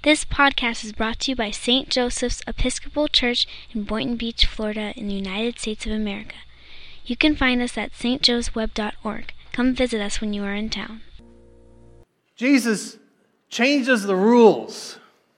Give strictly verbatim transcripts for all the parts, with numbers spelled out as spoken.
This podcast is brought to you by Saint Joseph's Episcopal Church in Boynton Beach, Florida, in the United States of America. You can find us at s t joe's web dot org. Come visit us when you are in town. Jesus changes the rules.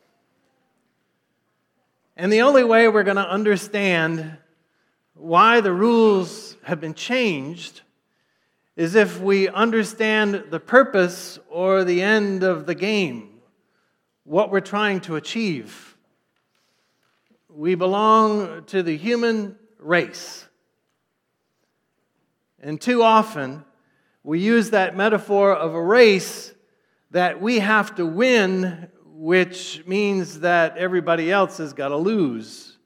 And the only way we're going to understand why the rules have been changed is if we understand the purpose or the end of the game, what we're trying to achieve. We belong to the human race. And too often, we use that metaphor of a race that we have to win, which means that everybody else has got to lose.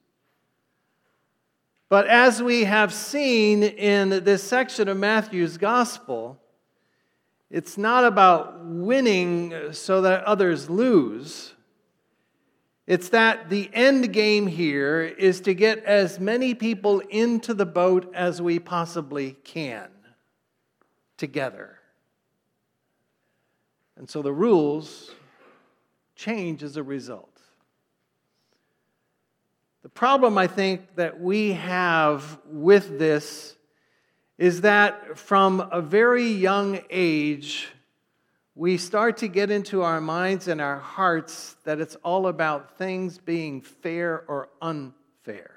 But as we have seen in this section of Matthew's Gospel, it's not about winning so that others lose. It's that the end game here is to get as many people into the boat as we possibly can together. And so the rules change as a result. The problem, I think, that we have with this is that from a very young age, we start to get into our minds and our hearts that it's all about things being fair or unfair.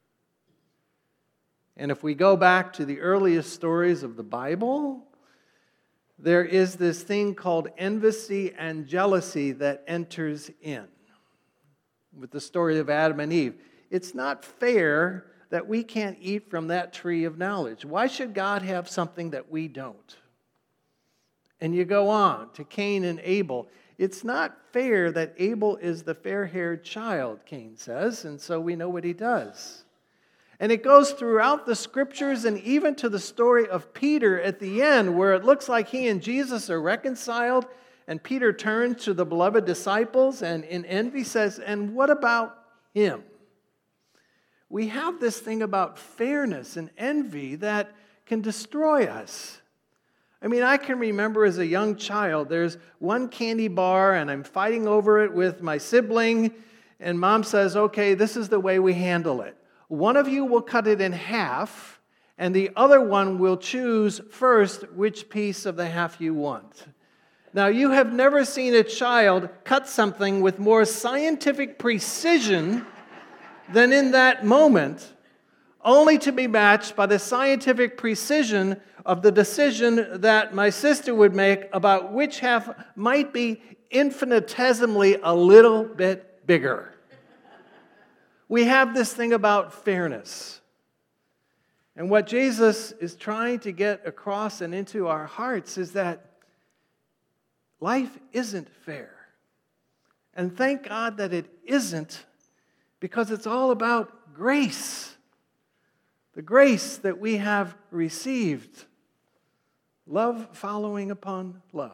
And if we go back to the earliest stories of the Bible, there is this thing called envy and jealousy that enters in with the story of Adam and Eve. It's not fair that we can't eat from that tree of knowledge. Why should God have something that we don't? And you go on to Cain and Abel. It's not fair that Abel is the fair-haired child, Cain says, and so we know what he does. And it goes throughout the scriptures and even to the story of Peter at the end, where it looks like he and Jesus are reconciled, and Peter turns to the beloved disciples and in envy says, "And what about him?" We have this thing about fairness and envy that can destroy us. I mean, I can remember as a young child, there's one candy bar and I'm fighting over it with my sibling, and Mom says, "Okay, this is the way we handle it. One of you will cut it in half, and the other one will choose first which piece of the half you want." Now, you have never seen a child cut something with more scientific precision than in that moment, only to be matched by the scientific precision of the decision that my sister would make about which half might be infinitesimally a little bit bigger. We have this thing about fairness. And what Jesus is trying to get across and into our hearts is that life isn't fair. And thank God that it isn't, because it's all about grace. The grace that we have received. Love following upon love.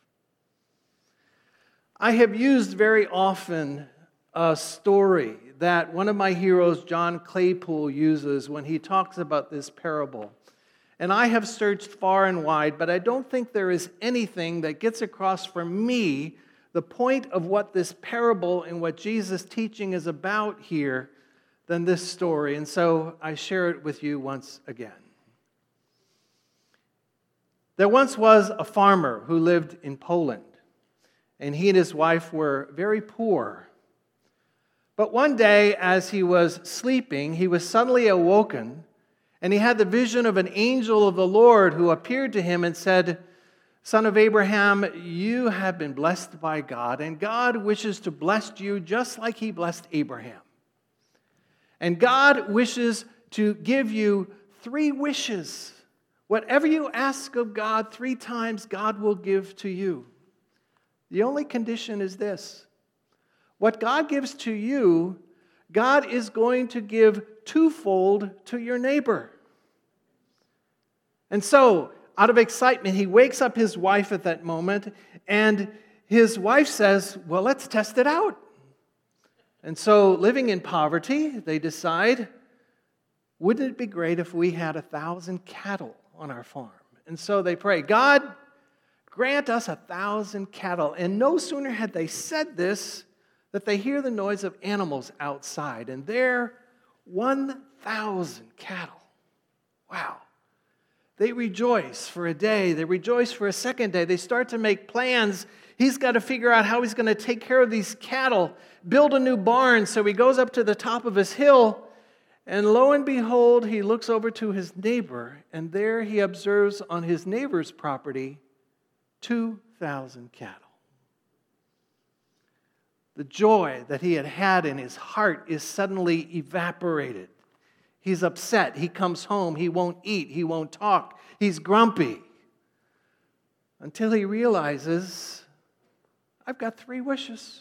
I have used very often a story that one of my heroes, John Claypool, uses when he talks about this parable. And I have searched far and wide, but I don't think there is anything that gets across for me the point of what this parable and what Jesus' teaching is about here than this story. And so I share it with you once again. There once was a farmer who lived in Poland, and he and his wife were very poor. But one day, as he was sleeping, he was suddenly awoken, and he had the vision of an angel of the Lord who appeared to him and said, "Son of Abraham, you have been blessed by God, and God wishes to bless you just like he blessed Abraham. And God wishes to give you three wishes. Whatever you ask of God three times, God will give to you. The only condition is this: what God gives to you, God is going to give twofold to your neighbor." And so, out of excitement, he wakes up his wife at that moment, and his wife says, "Well, let's test it out." And so, living in poverty, they decide, wouldn't it be great if we had a thousand cattle on our farm? And so they pray, "God, grant us a thousand cattle." And no sooner had they said this that they hear the noise of animals outside, and there one thousand cattle. Wow. They rejoice for a day. They rejoice for a second day. They start to make plans. He's got to figure out how he's going to take care of these cattle, build a new barn. So he goes up to the top of his hill, and lo and behold, he looks over to his neighbor, and there he observes on his neighbor's property two thousand cattle. The joy that he had had in his heart is suddenly evaporated. He's upset. He comes home. He won't eat. He won't talk. He's grumpy. Until he realizes, I've got three wishes.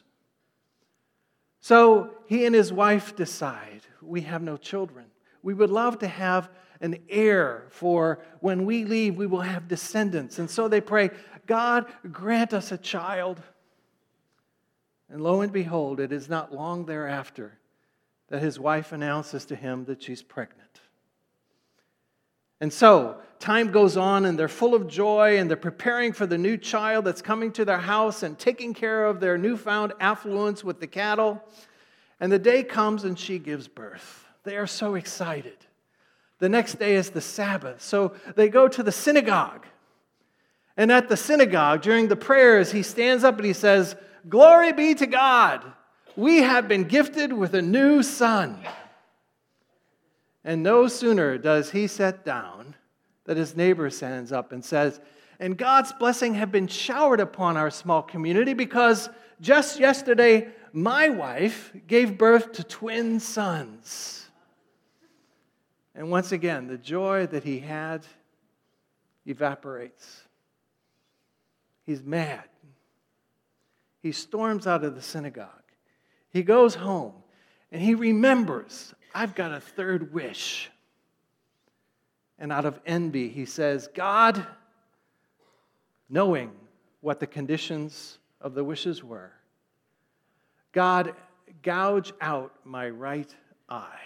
So he and his wife decide, we have no children. We would love to have an heir for when we leave, we will have descendants. And so they pray, God, grant us a child. And lo and behold, it is not long thereafter that his wife announces to him that she's pregnant. And so, time goes on, and they're full of joy, and they're preparing for the new child that's coming to their house and taking care of their newfound affluence with the cattle. And the day comes, and she gives birth. They are so excited. The next day is the Sabbath, so they go to the synagogue. And at the synagogue, during the prayers, he stands up and he says, "Glory be to God. We have been gifted with a new son." And no sooner does he sit down that his neighbor stands up and says, "And God's blessing have been showered upon our small community because just yesterday my wife gave birth to twin sons." And once again, the joy that he had evaporates. He's mad. He storms out of the synagogue. He goes home, and he remembers, I've got a third wish. And out of envy, he says, God, knowing what the conditions of the wishes were, God, gouge out my right eye.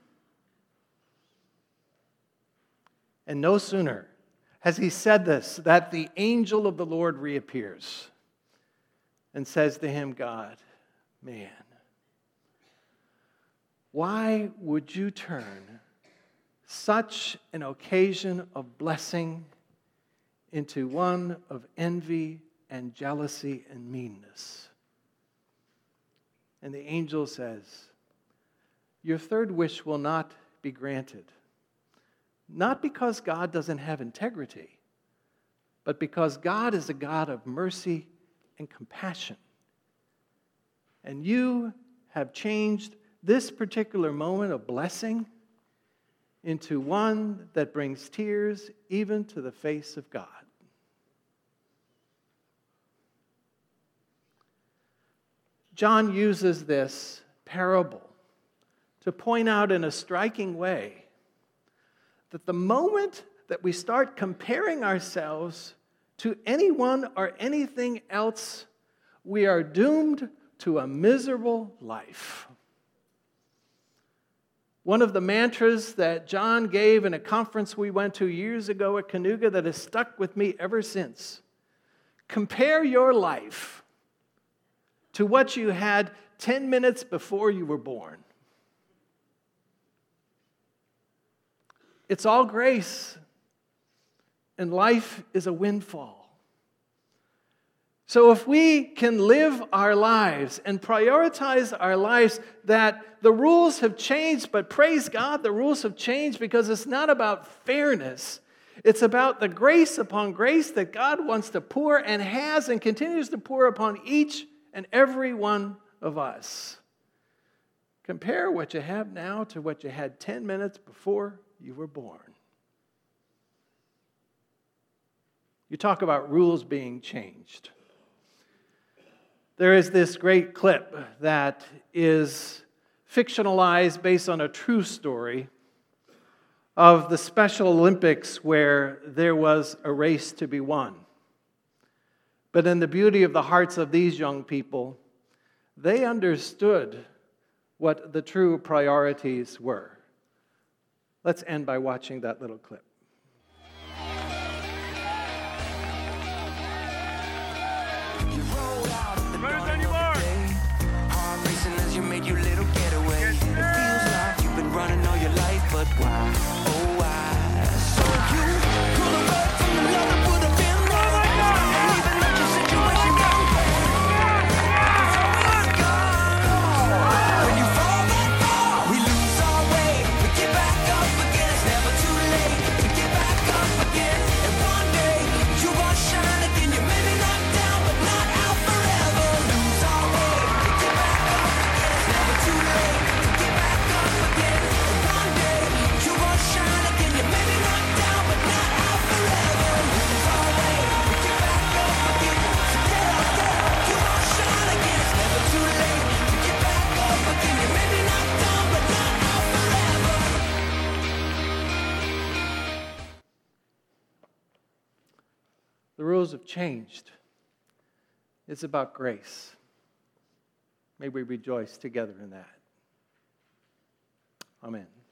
And no sooner has he said this, that the angel of the Lord reappears and says to him, God, man, why would you turn such an occasion of blessing into one of envy and jealousy and meanness? And the angel says, your third wish will not be granted. Not because God doesn't have integrity, but because God is a God of mercy and compassion. And you have changed this particular moment of blessing into one that brings tears even to the face of God. John uses this parable to point out in a striking way that the moment that we start comparing ourselves to anyone or anything else, we are doomed to a miserable life. One of the mantras that John gave in a conference we went to years ago at Canuga that has stuck with me ever since. Compare your life to what you had ten minutes before you were born. It's all grace, and life is a windfall. So if we can live our lives and prioritize our lives, that the rules have changed, but praise God, the rules have changed because it's not about fairness. It's about the grace upon grace that God wants to pour and has and continues to pour upon each and every one of us. Compare what you have now to what you had ten minutes before you were born. You talk about rules being changed. There is this great clip that is fictionalized based on a true story of the Special Olympics where there was a race to be won. But in the beauty of the hearts of these young people, they understood what the true priorities were. Let's end by watching that little clip. Runners on your mark. book changed. It's about grace. May we rejoice together in that. Amen.